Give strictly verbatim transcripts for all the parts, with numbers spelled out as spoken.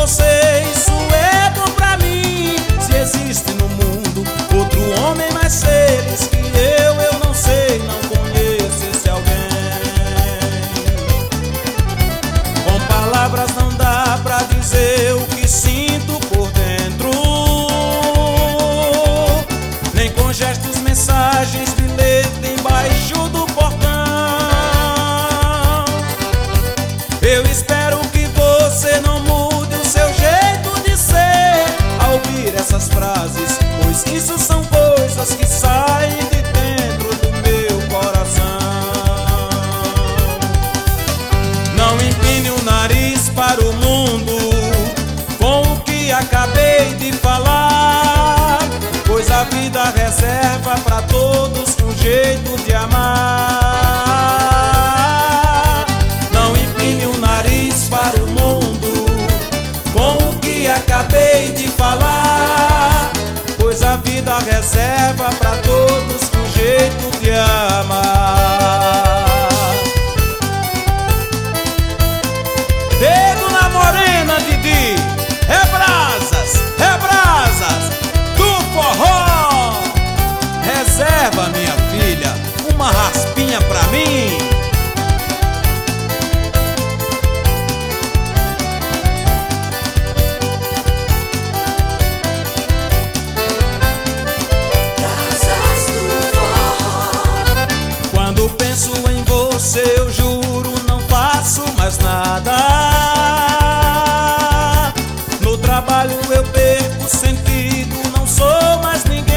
você, isso é bom pra mim. Se existe no mundo outro homem mais feliz que eu, eu não sei, não conheço esse alguém. Com palavras não dá pra dizer o que sinto por dentro, nem com gestos, mensagens, bilhete embaixo do portão. Eu espero que você não mude o seu jeito de ser ao ouvir essas frases, pois isso são coisas que saem de dentro do meu coração. Não empine o nariz para o mundo com o que acabei de falar, pois a vida reserva para todos um jeito de amar. Não empine o nariz para o mundo com o que acabei de falar, pois a vida reserva para todos um jeito de amar. Dedo na morena, Didi, é brasas, é brasas do forró. Reserva, minha filha, uma raspinha pra mim. Quando penso em você, eu juro, não faço mais nada. No trabalho eu perco sentido, não sou mais ninguém.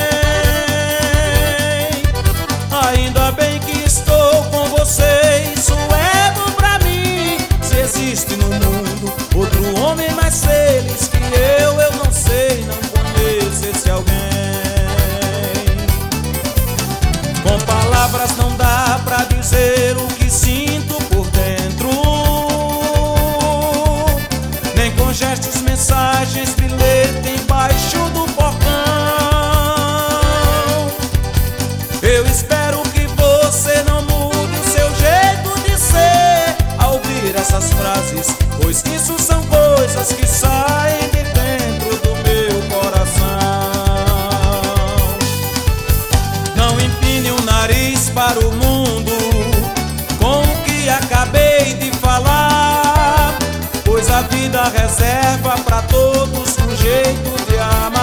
Ainda bem que estou com você, isso é bom pra mim. Se existe no mundo outro homem mais feliz que eu, eu não sei, não conheço esse alguém. Com palavras não dá pra dizer o que sinto por dentro, nem com gestos, mensagens, bilhete embaixo do portão. Eu espero que você não mude o seu jeito de ser ao ouvir essas frases, pois isso são coisas que saem de dentro do meu coração. Não empine o nariz para o mundo com o que acabei de falar, pois a vida reserva para todos um jeito de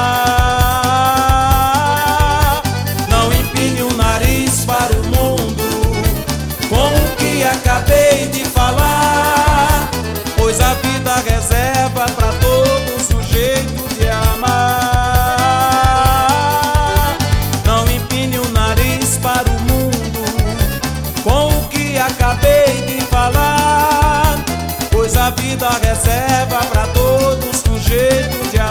amar. Não empine o nariz para o mundo com o que acabei de falar, pois a vida reserva para todos um jeito de amar. Não empine o nariz para o mundo com o que acabei de falar, pois a vida reserva para todos um jeito de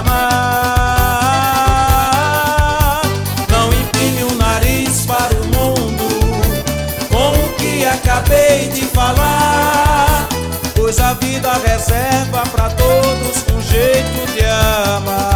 amar. Não empine o nariz para o mundo com o que acabei de falar, pois a vida reserva para todos um jeito de amar.